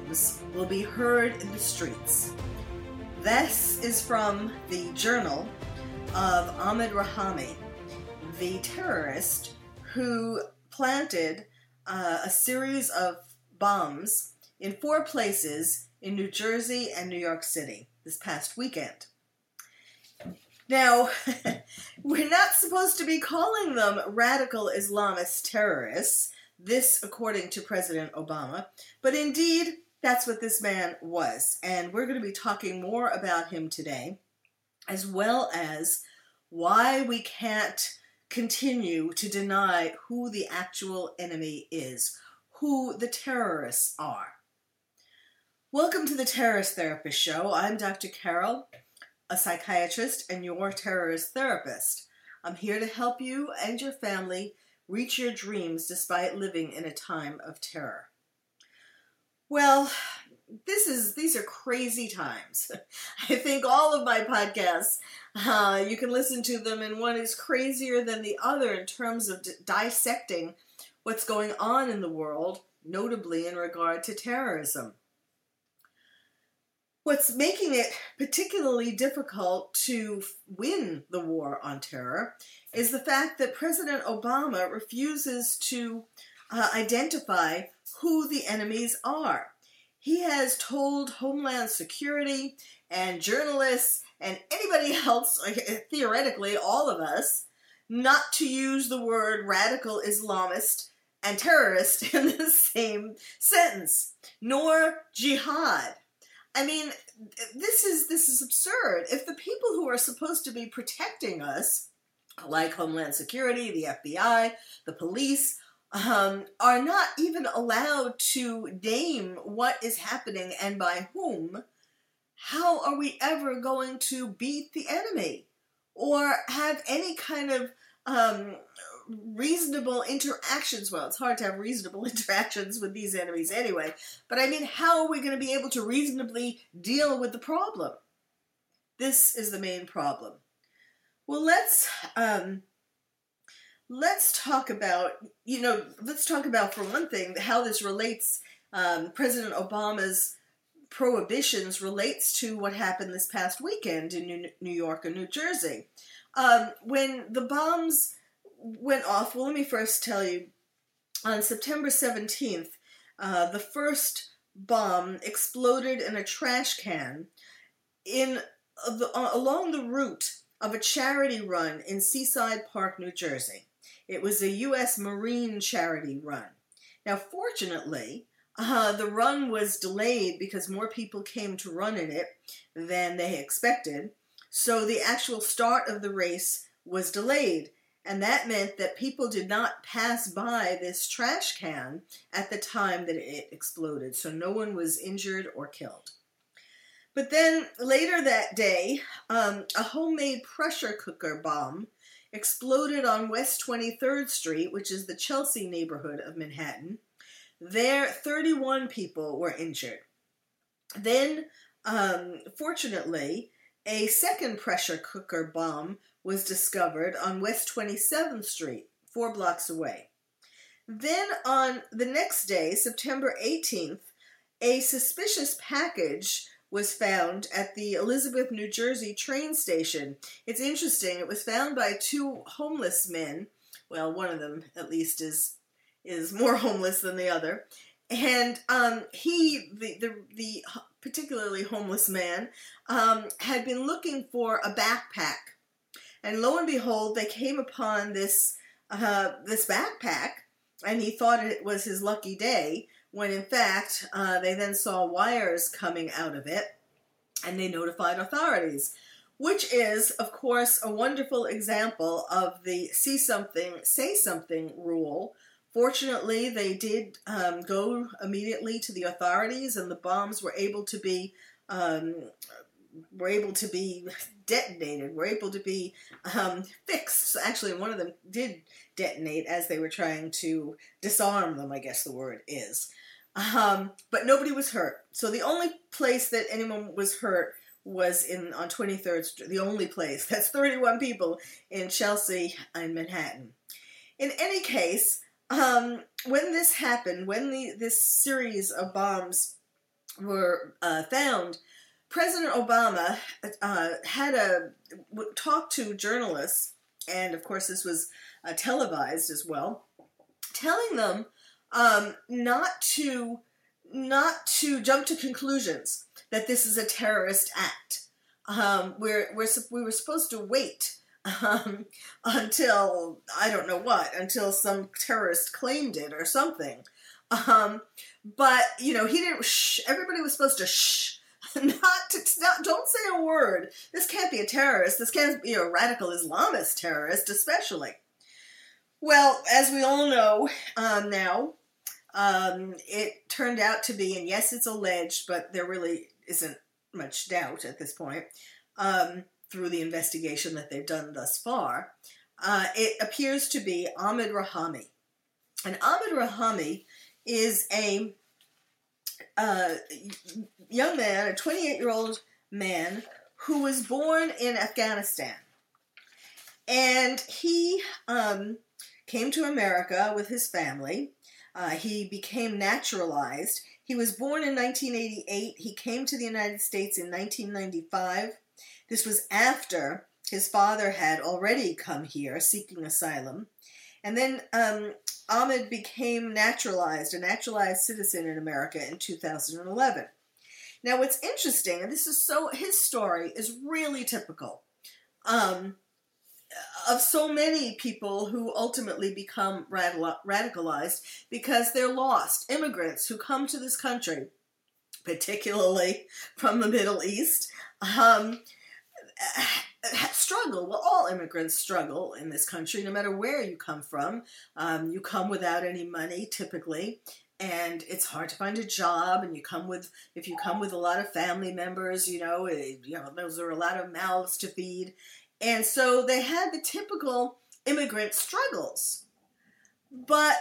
bombs will be heard in the streets. This is from the journal of Ahmed Rahami, the terrorist who planted a series of bombs in 4 places in New Jersey and New York City this past weekend. Now, we're not supposed to be calling them radical Islamist terrorists, this according to President Obama, but indeed, that's what this man was. And we're going to be talking more about him today, as well as why we can't continue to deny who the actual enemy is, who the terrorists are. Welcome to the Terrorist Therapist Show. I'm Dr. Carol, a psychiatrist and your terrorist therapist. I'm here to help you and your family reach your dreams despite living in a time of terror. Well, these are crazy times. I think all of my podcasts, you can listen to them, and one is crazier than the other in terms of dissecting what's going on in the world, notably in regard to terrorism. What's making it particularly difficult to win the war on terror is the fact that President Obama refuses to identify who the enemies are. He has told Homeland Security and journalists and anybody else, theoretically all of us, not to use the word radical Islamist and terrorist in the same sentence, nor jihad. I mean, this is absurd. If the people who are supposed to be protecting us, like Homeland Security, the FBI, the police, are not even allowed to name what is happening and by whom, how are we ever going to beat the enemy or have any kind of reasonable interactions? Well, it's hard to have reasonable interactions with these enemies anyway, but I mean, how are we going to be able to reasonably deal with the problem? This is the main problem. Well, let's talk about, for one thing, how this relates, President Obama's prohibitions relates to what happened this past weekend in New York and New Jersey. When the bombs went off, well, let me first tell you, on September 17th, the first bomb exploded in a trash can along the route of a charity run in Seaside Park, New Jersey. It was a U.S. Marine charity run. Now, fortunately, the run was delayed because more people came to run in it than they expected, so the actual start of the race was delayed. And that meant that people did not pass by this trash can at the time that it exploded. So no one was injured or killed. But then later that day, a homemade pressure cooker bomb exploded on West 23rd Street, which is the Chelsea neighborhood of Manhattan. There, 31 people were injured. Then, fortunately, a second pressure cooker bomb was discovered on West 27th Street, 4 blocks away. Then on the next day, September 18th, a suspicious package was found at the Elizabeth, New Jersey train station. It's interesting, it was found by 2 homeless men. Well, one of them at least is more homeless than the other. And the particularly homeless man, had been looking for a backpack. And lo and behold, they came upon this backpack, and he thought it was his lucky day, when in fact, they then saw wires coming out of it, and they notified authorities, which is, of course, a wonderful example of the see something, say something rule. Fortunately, they did go immediately to the authorities, and the bombs were able to be detonated, were able to be fixed. So actually, one of them did detonate as they were trying to disarm them, I guess the word is. But nobody was hurt. So the only place that anyone was hurt was on 23rd Street, the only place. That's 31 people in Chelsea and Manhattan. In any case, when this happened, when this series of bombs were found, President Obama talked to journalists, and of course this was televised as well, telling them not to jump to conclusions that this is a terrorist act. We were supposed to wait until, I don't know what, until some terrorist claimed it or something. But he didn't. Everybody was supposed to don't say a word. This can't be a terrorist. This can't be a radical Islamist terrorist, especially. Well, as we all know now, it turned out to be, and yes, it's alleged, but there really isn't much doubt at this point, through the investigation that they've done thus far. It appears to be Ahmed Rahami. And Ahmed Rahami is a young man, a 28-year-old man, who was born in Afghanistan. And he came to America with his family. He became naturalized. He was born in 1988. He came to the United States in 1995. This was after his father had already come here seeking asylum. And then Ahmed became naturalized, a naturalized citizen in America in 2011. Now what's interesting, and his story is really typical of so many people who ultimately become radicalized because they're lost. Immigrants who come to this country, particularly from the Middle East, struggle. Well, all immigrants struggle in this country, no matter where you come from. You come without any money, typically, and it's hard to find a job. And if you come with a lot of family members, those are a lot of mouths to feed. And so they had the typical immigrant struggles. But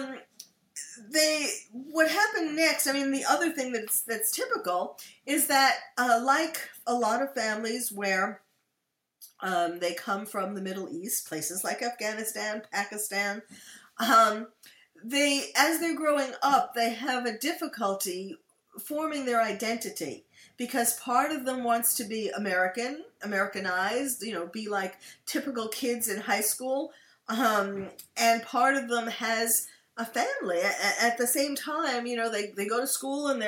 what happened next, the other thing that's typical is that like a lot of families where they come from the Middle East, places like Afghanistan, Pakistan, as they're growing up, they have a difficulty forming their identity because part of them wants to be Americanized, be like typical kids in high school, and part of them has a family. At the same time, they go to school and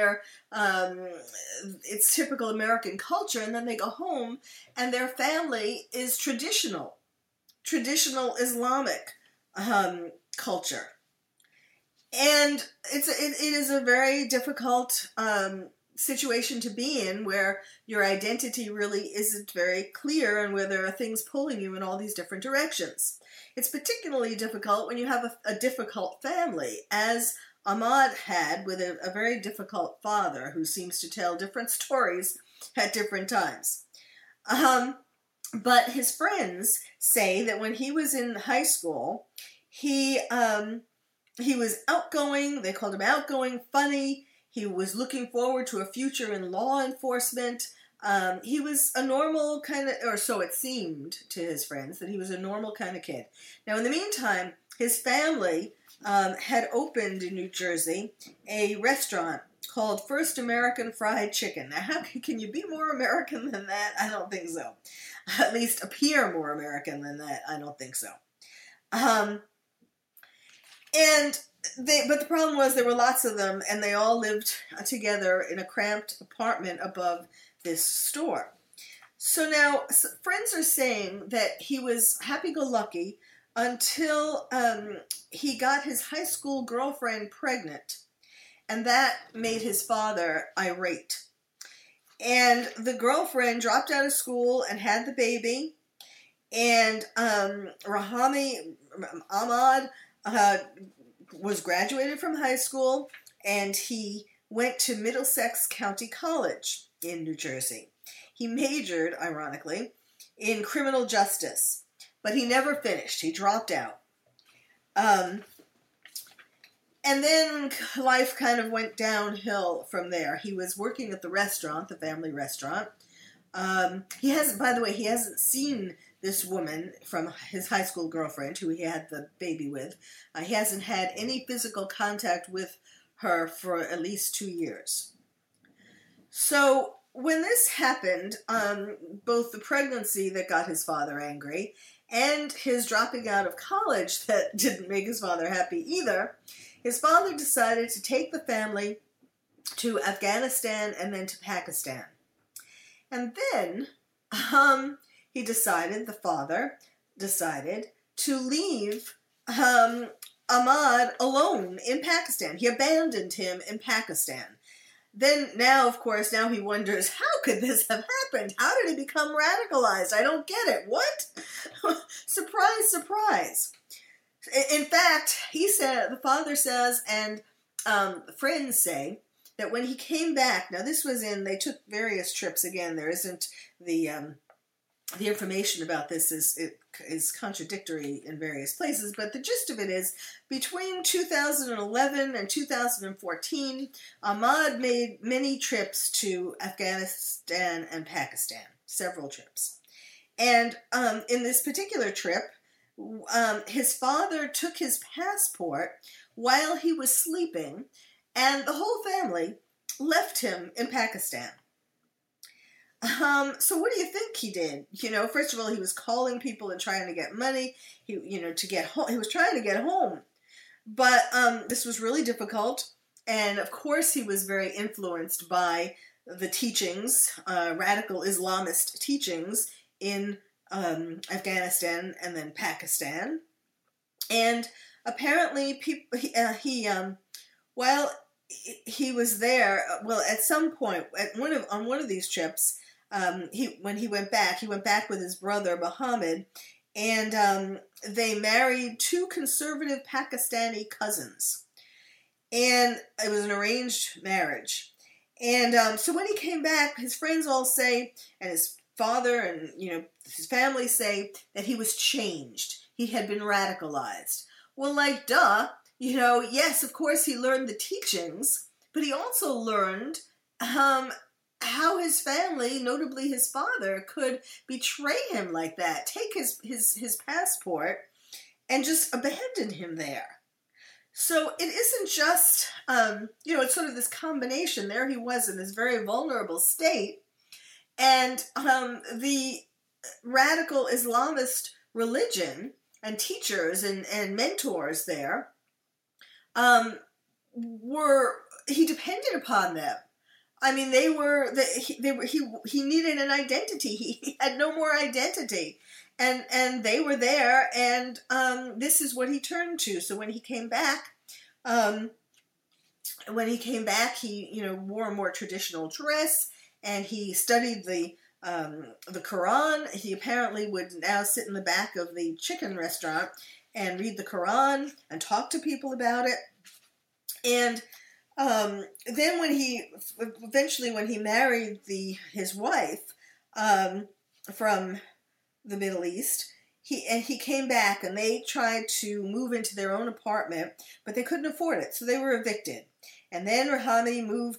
it's typical American culture, and then they go home and their family is traditional Islamic culture. And it is a very difficult situation to be in, where your identity really isn't very clear and where there are things pulling you in all these different directions. It's particularly difficult when you have a difficult family, as Ahmad had, with a very difficult father who seems to tell different stories at different times. But his friends say that when he was in high school, he was outgoing. They called him outgoing, funny. He was looking forward to a future in law enforcement. He was a normal kind of, or so it seemed to his friends, that he was a normal kind of kid. Now, in the meantime, his family had opened in New Jersey a restaurant called First American Fried Chicken. Now, how can you be more American than that? I don't think so. At least appear more American than that. I don't think so. But the problem was there were lots of them, and they all lived together in a cramped apartment above this store. So now friends are saying that he was happy-go-lucky until he got his high school girlfriend pregnant, and that made his father irate. And the girlfriend dropped out of school and had the baby, and Ahmad was graduated from high school, and he went to Middlesex County College in New Jersey. He majored, ironically, in criminal justice, but he never finished. He dropped out. And then life kind of went downhill from there. He was working at the restaurant, the family restaurant. He hasn't seen this woman from his high school girlfriend, who he had the baby with. He hasn't had any physical contact with her for at least 2 years. So when this happened, both the pregnancy that got his father angry and his dropping out of college that didn't make his father happy either, his father decided to take the family to Afghanistan and then to Pakistan. And then the father decided to leave Ahmad alone in Pakistan. He abandoned him in Pakistan. Then now, of course, now he wonders, how could this have happened? How did he become radicalized? I don't get it. What? Surprise, surprise. In fact, the father says, and friends say, that when he came back, now this was they took various trips again. There isn't the information about this is contradictory in various places, but the gist of it is, between 2011 and 2014, Ahmad made many trips to Afghanistan and Pakistan, several trips. And in this particular trip, his father took his passport while he was sleeping, and the whole family left him in Pakistan. So what do you think he did? First of all, he was calling people and trying to get money. To get home. He was trying to get home, but this was really difficult. And of course, he was very influenced by the teachings, radical Islamist teachings in Afghanistan and then Pakistan. And apparently, while he was there, at some point, on one of these trips, when he went back with his brother Muhammad, and they married two conservative Pakistani cousins, and it was an arranged marriage. And so when he came back, his friends all say, and his father and his family say, that he was changed. He had been radicalized. Well, like, duh. Yes, of course he learned the teachings, but he also learned how his family, notably his father, could betray him like that, take his passport, and just abandon him there. So it isn't just, it's sort of this combination. There he was in this very vulnerable state, and the radical Islamist religion and teachers and mentors there, he depended upon them. I mean, he needed an identity. He had no more identity, and they were there, and this is what he turned to. So when he came back, he wore a more traditional dress, and he studied the Quran. He apparently would now sit in the back of the chicken restaurant and read the Quran and talk to people about it. And then when he married his wife from the Middle East, he came back, and they tried to move into their own apartment, but they couldn't afford it, so they were evicted. And then Ahmad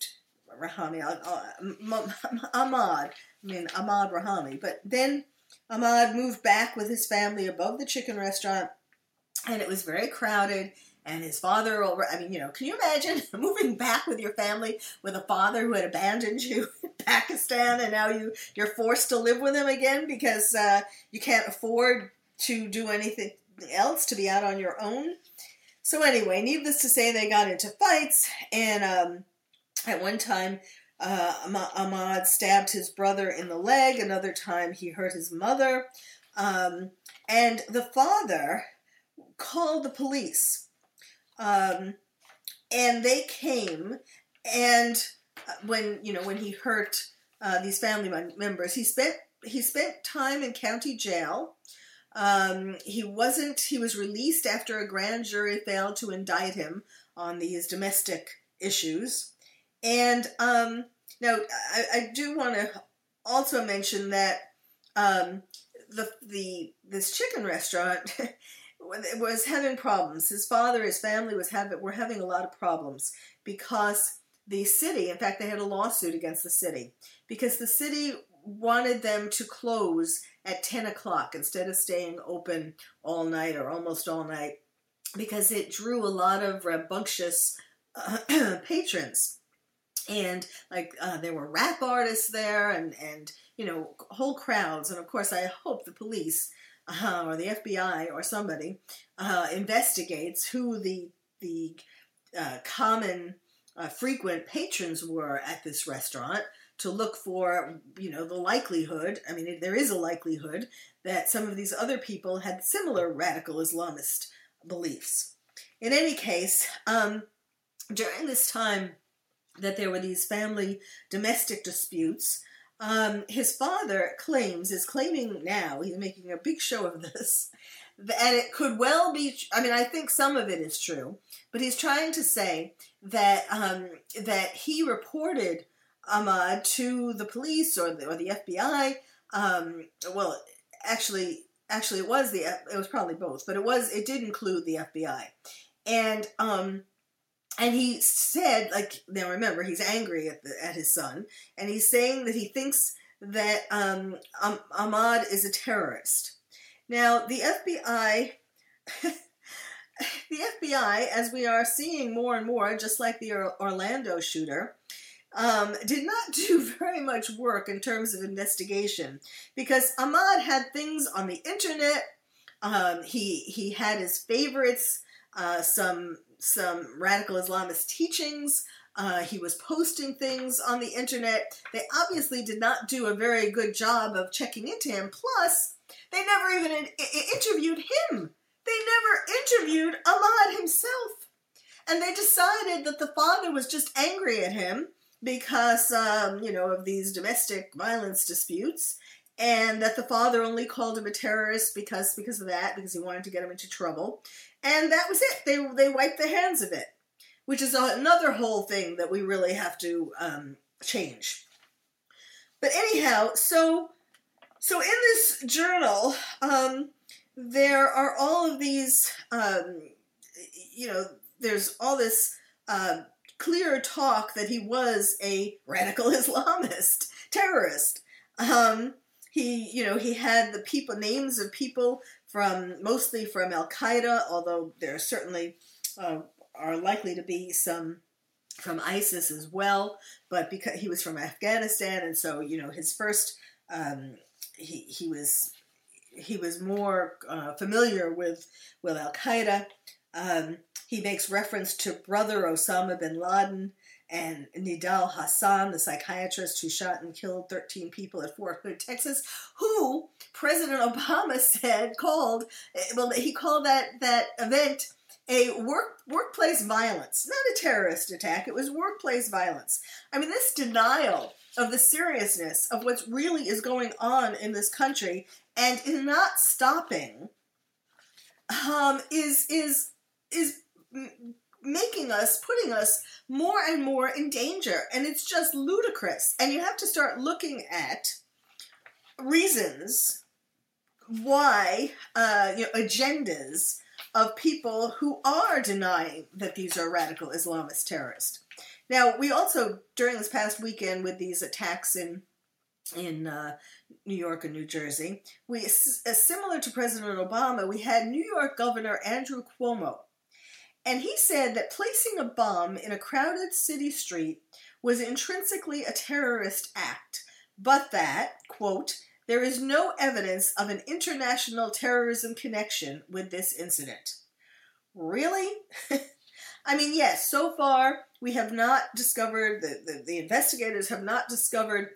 Rahami, but then Ahmad moved back with his family above the chicken restaurant, and it was very crowded. And his father, can you imagine moving back with your family with a father who had abandoned you in Pakistan, and now you're forced to live with him again because you can't afford to do anything else, to be out on your own? So anyway, needless to say, they got into fights, and at one time, Ahmad stabbed his brother in the leg. Another time, he hurt his mother. And the father called the police. And they came, and when he hurt these family members, he spent time in county jail. He was released after a grand jury failed to indict him on these domestic issues. And now I do want to also mention that this chicken restaurant was having problems. His family were having a lot of problems because the city, in fact, they had a lawsuit against the city because the city wanted them to close at 10 o'clock instead of staying open all night or almost all night, because it drew a lot of rambunctious patrons. And there were rap artists there, and whole crowds. And of course, I hope the police or the FBI or somebody investigates who the common frequent patrons were at this restaurant, to look for, the likelihood. I mean, there is a likelihood that some of these other people had similar radical Islamist beliefs. In any case, during this time that there were these family domestic disputes, his father is claiming now, he's making a big show of this, and it could well be, I mean, I think some of it is true, but he's trying to say that that he reported Ahmad to the police or the FBI. Well, actually, it was probably both, but it did include the FBI, and he said, now remember, he's angry at his son, and he's saying that he thinks that Ahmad is a terrorist. Now, the FBI, as we are seeing more and more, just like the Orlando shooter, did not do very much work in terms of investigation, because Ahmad had things on the internet. He had his favorites, some radical Islamist teachings. He was posting things on the internet. They obviously did not do a very good job of checking into him. Plus, they never even interviewed him. They never interviewed Ahmad himself. And they decided that the father was just angry at him because, of these domestic violence disputes, and that the father only called him a terrorist because of that, because he wanted to get him into trouble. And that was it. They wiped their hands of it, which is another whole thing that we really have to change. But anyhow, so in this journal, there are all of these, there's all this clear talk that he was a radical Islamist terrorist. He had the names of people mostly from Al-Qaeda, although there certainly are likely to be some from ISIS as well, but because he was from Afghanistan, and so, his first, he was more familiar with Al-Qaeda. He makes reference to brother Osama bin Laden and Nidal Hassan, the psychiatrist who shot and killed 13 people at Fort Hood, Texas, who President Obama he called that event a workplace violence, not a terrorist attack. It was workplace violence. I mean, this denial of the seriousness of what really is going on in this country and is not stopping is putting us more and more in danger, and it's just ludicrous. And you have to start looking at reasons why, agendas of people who are denying that these are radical Islamist terrorists. Now, we also, during this past weekend with these attacks in New York and New Jersey, similar to President Obama, we had New York Governor Andrew Cuomo. And he said that placing a bomb in a crowded city street was intrinsically a terrorist act, but that, quote, there is no evidence of an international terrorism connection with this incident. Really? I mean, yes, so far we have not discovered, the investigators have not discovered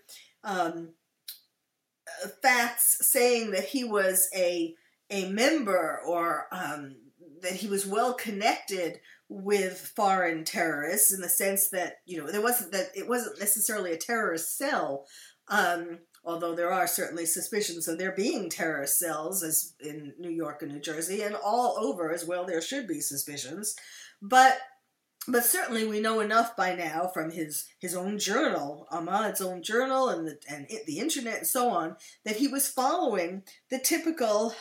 facts saying that he was a member or that he was well connected with foreign terrorists, in the sense that, it wasn't necessarily a terrorist cell, although there are certainly suspicions of there being terrorist cells as in New York and New Jersey, and all over as well there should be suspicions. But certainly we know enough by now from his own journal, Ahmad's own journal, and the internet and so on, that he was following the typical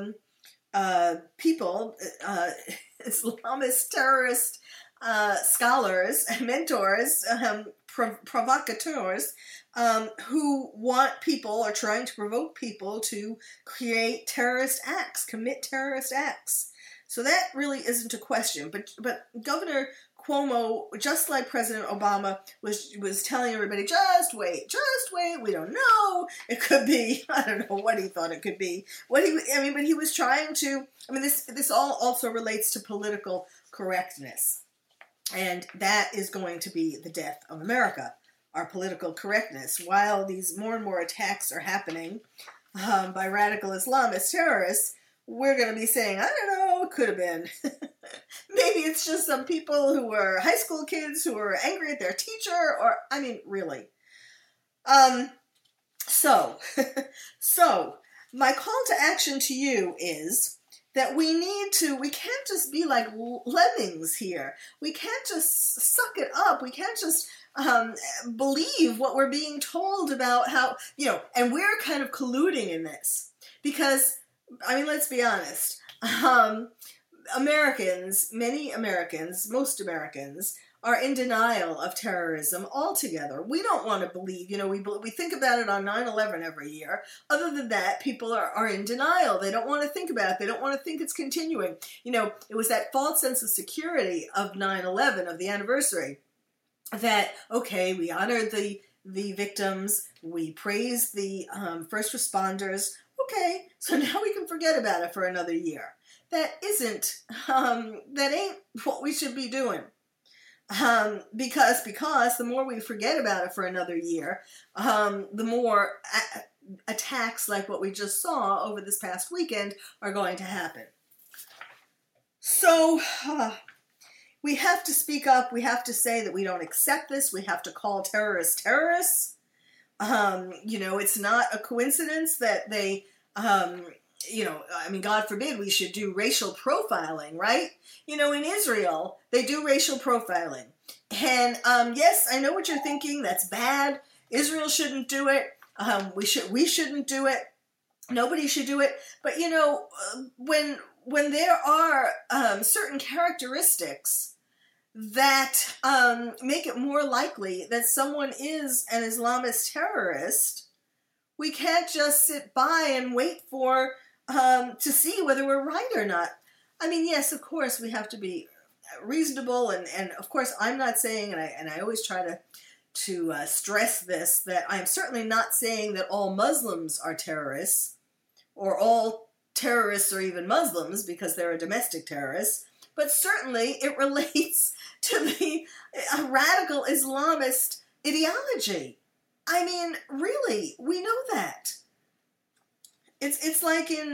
people, Islamist terrorist scholars, mentors, provocateurs, who want people or trying to provoke people to create terrorist acts, commit terrorist acts. So that really isn't a question. But Governor Cuomo, just like President Obama, was telling everybody, just wait, we don't know. It could be, I don't know what he thought it could be. But he was trying to, this all also relates to political correctness. And that is going to be the death of America, our political correctness. While these more and more attacks are happening by radical Islamist terrorists, we're going to be saying, I don't know, it could have been. Maybe it's just some people who were high school kids who were angry at their teacher, or, really. So, my call to action to you is that we can't just be like lemmings here. We can't just suck it up. We can't just believe what we're being told about how, and we're kind of colluding in this. Because, let's be honest, most Americans are in denial of terrorism altogether. We don't want to believe, we think about it on 9/11 every year. Other than that, people are in denial. They don't want to think about it. They don't want to think it's continuing. It was that false sense of security of 9/11, of the anniversary, that, okay, we honored the victims, we praised the first responders, okay, so now we can forget about it for another year. That ain't what we should be doing. Because the more we forget about it for another year, the more attacks like what we just saw over this past weekend are going to happen. So, we have to speak up. We have to say that we don't accept this. We have to call terrorists terrorists. It's not a coincidence that they, God forbid we should do racial profiling, right? In Israel, they do racial profiling. And, yes, I know what you're thinking. That's bad. Israel shouldn't do it. We shouldn't do it. Nobody should do it. But, when there are certain characteristics that make it more likely that someone is an Islamist terrorist, we can't just sit by and wait for to see whether we're right or not. Yes, of course, we have to be reasonable, and of course, I'm not saying, and I always try to stress this, that I'm certainly not saying that all Muslims are terrorists, or all terrorists are even Muslims, because they're a domestic terrorist, but certainly it relates to the radical Islamist ideology. Really, we know that. It's like in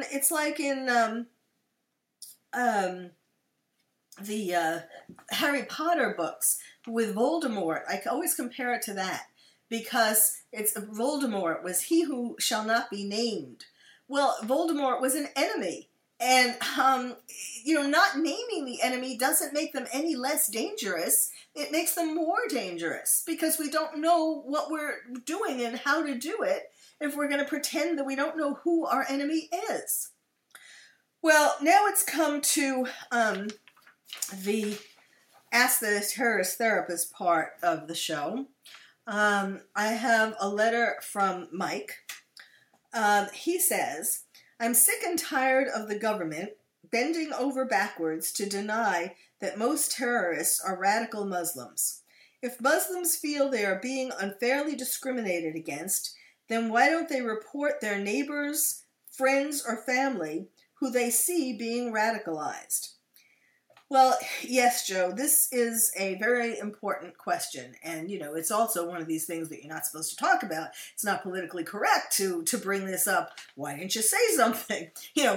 the Harry Potter books with Voldemort. I always compare it to that, because Voldemort was he who shall not be named. Well, Voldemort was an enemy, and not naming the enemy doesn't make them any less dangerous. It makes them more dangerous, because we don't know what we're doing and how to do it if we're going to pretend that we don't know who our enemy is. Well, now it's come to the Ask the Terrorist Therapist part of the show. I have a letter from Mike. He says, I'm sick and tired of the government bending over backwards to deny that most terrorists are radical Muslims. If Muslims feel they are being unfairly discriminated against, then why don't they report their neighbors, friends, or family who they see being radicalized? Well, yes, Joe, this is a very important question. And, it's also one of these things that you're not supposed to talk about. It's not politically correct to bring this up. Why didn't you say something?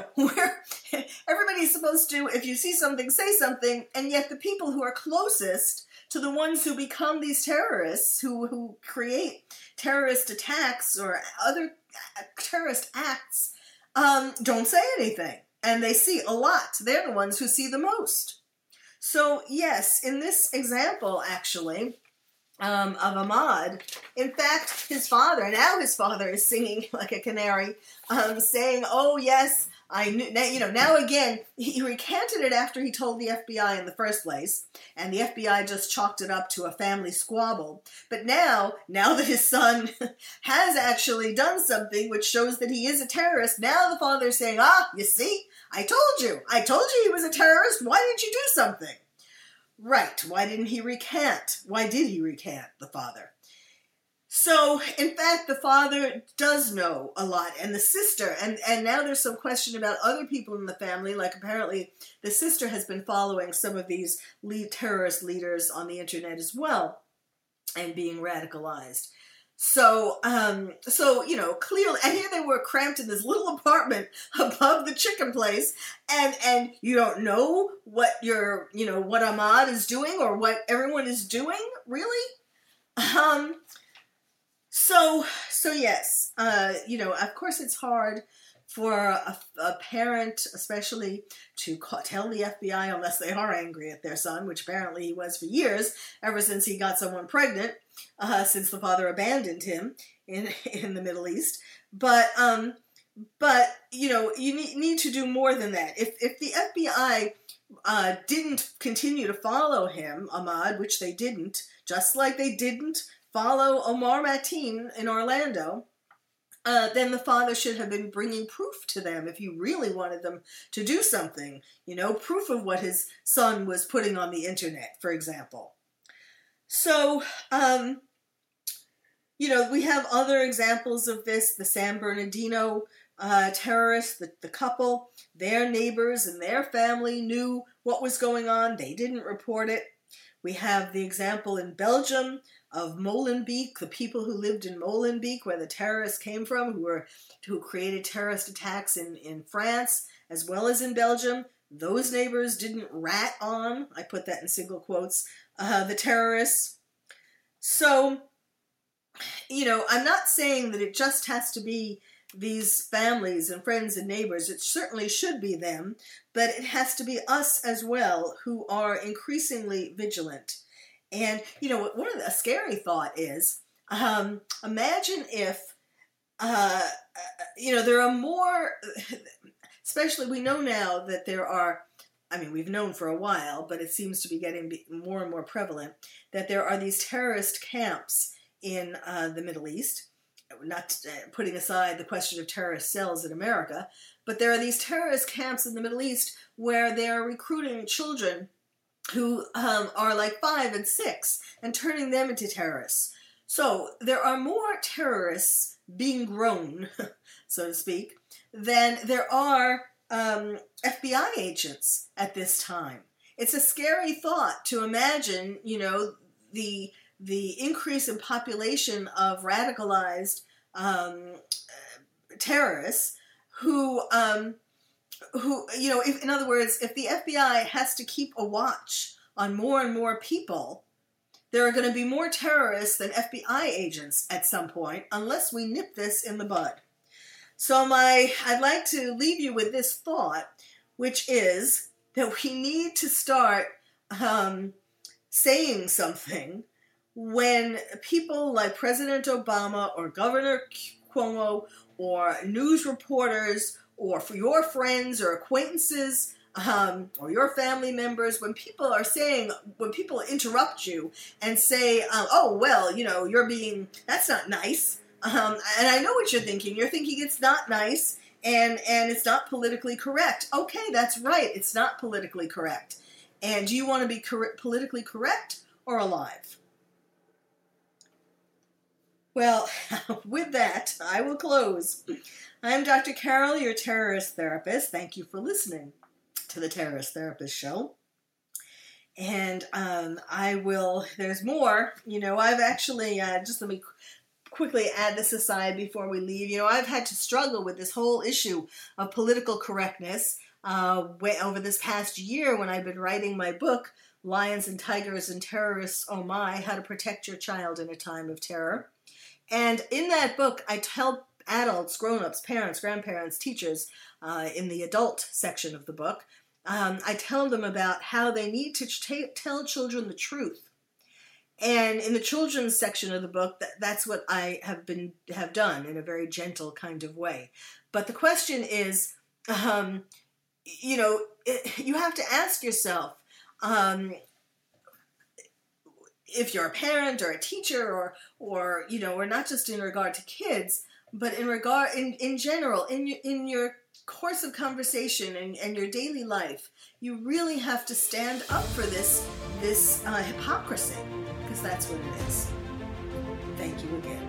Everybody's supposed to, if you see something, say something. And yet the people who are closest to the ones who become these terrorists, who create terrorist attacks or other terrorist acts, don't say anything. And they see a lot. They're the ones who see the most. So, yes, in this example, actually, of Ahmad, in fact, his father is singing like a canary, saying, oh, yes, I knew, now again, he recanted it after he told the FBI in the first place, and the FBI just chalked it up to a family squabble. But now that his son has actually done something which shows that he is a terrorist, now the father's saying, you see, I told you he was a terrorist, why didn't you do something? Right. Why didn't he recant? Why did he recant, the father? So, in fact, the father does know a lot, and the sister, and now there's some question about other people in the family, like apparently the sister has been following some of these terrorist leaders on the internet as well, and being radicalized. So, clearly, and here they were cramped in this little apartment above the chicken place, and you don't know what what Ahmad is doing or what everyone is doing, really. Um, so yes, of course it's hard for a parent, especially, to tell the FBI unless they are angry at their son, which apparently he was for years, ever since he got someone pregnant, since the father abandoned him in the Middle East. But you need to do more than that. If the FBI didn't continue to follow him, Ahmad, which they didn't, just like they didn't follow Omar Mateen in Orlando, then the father should have been bringing proof to them if he really wanted them to do something. Proof of what his son was putting on the internet, for example. So, we have other examples of this. The San Bernardino terrorists, the couple, their neighbors and their family knew what was going on. They didn't report it. We have the example in Belgium of Molenbeek, the people who lived in Molenbeek, where the terrorists came from, who created terrorist attacks in France as well as in Belgium. Those neighbors didn't rat on, I put that in single quotes, the terrorists. So, I'm not saying that it just has to be these families and friends and neighbors. It certainly should be them, but it has to be us as well who are increasingly vigilant. And, a scary thought is, imagine if, there are more, especially we know now that there are, we've known for a while, but it seems to be getting more and more prevalent, that there are these terrorist camps in the Middle East. Not putting aside the question of terrorist cells in America, but there are these terrorist camps in the Middle East where they're recruiting children who are like 5 and 6 and turning them into terrorists. So there are more terrorists being grown, so to speak, than there are FBI agents at this time. It's a scary thought to imagine, the increase in population of radicalized terrorists who, if, in other words, if the FBI has to keep a watch on more and more people, there are going to be more terrorists than FBI agents at some point, unless we nip this in the bud. So I'd like to leave you with this thought, which is that we need to start saying something when people like President Obama or Governor Cuomo or news reporters or for your friends or acquaintances or your family members, when people interrupt you and say, that's not nice. And I know what you're thinking. You're thinking it's not nice and it's not politically correct. Okay, that's right. It's not politically correct. And do you want to be politically correct or alive? Well, with that, I will close. I'm Dr. Carol, your terrorist therapist. Thank you for listening to the Terrorist Therapist Show. And there's more. I've actually, just let me quickly add this aside before we leave. I've had to struggle with this whole issue of political correctness over this past year when I've been writing my book, Lions and Tigers and Terrorists, Oh My, How to Protect Your Child in a Time of Terror. And in that book, I tell adults, grown-ups, parents, grandparents, teachers, in the adult section of the book, I tell them about how they need to tell children the truth. And in the children's section of the book, that's what I have done in a very gentle kind of way. But the question is, you have to ask yourself, if you're a parent or a teacher or not just in regard to kids, But in general, in your course of conversation and your daily life, you really have to stand up for this hypocrisy, because that's what it is. Thank you again.